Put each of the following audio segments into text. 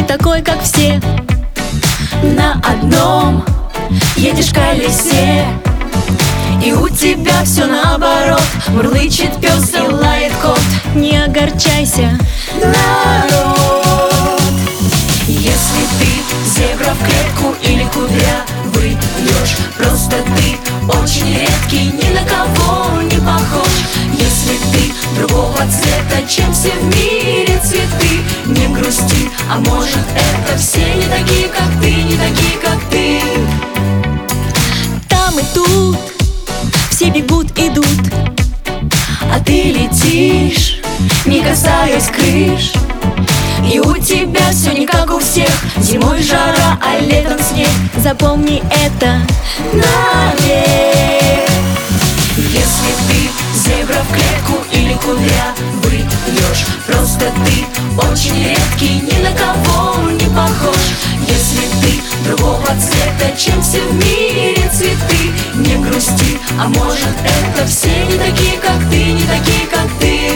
такой, как все. На одном едешь колесе, и у тебя все наоборот. Мурлычет пес и лает кот. Не огорчайся, народ. Если ты зебра в клетку или кудрявый еж, просто ты очень редкий, ни на кого не похож. Если ты другого цвета, чем все в мире цветы, не грусти, а может это все не такие, как ты, не такие, как ты. Там и тут все бегут, идут, а ты летишь, не касаясь крыш. И у тебя все не как у всех. Зимой жара, а летом снег. Запомни это навек. Если ты зебра в клетку или кудрявый еж, просто ты очень редкий, ни на кого не похож. Если ты другого цвета, чем все в мире цветы, не грусти, а может это все не такие, как ты, не такие, как ты.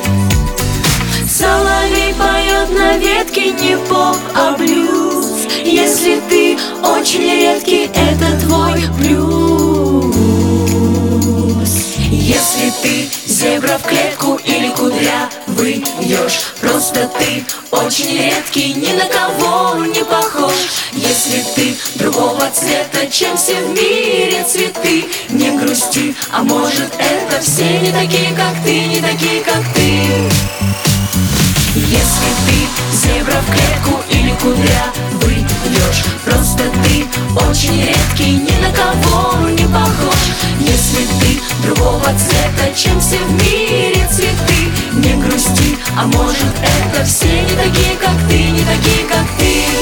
Соловей поет на ветке не поп, а блюз. Если ты очень редкий, это твой плюс. Если ты зебра в клетку или кудрявый еж, просто ты очень редкий, ни на кого не похож. Если ты другого цвета, чем все в мире цветы, не грусти, а может это все не такие, как ты, не такие, как ты. Если ты зебра в клетку или кудрявый еж, просто ты очень редкий, ни на кого не похож. Если ты другого цвета, чем все в мире цветы, не грусти, а может это все не такие, как ты, не такие, как ты.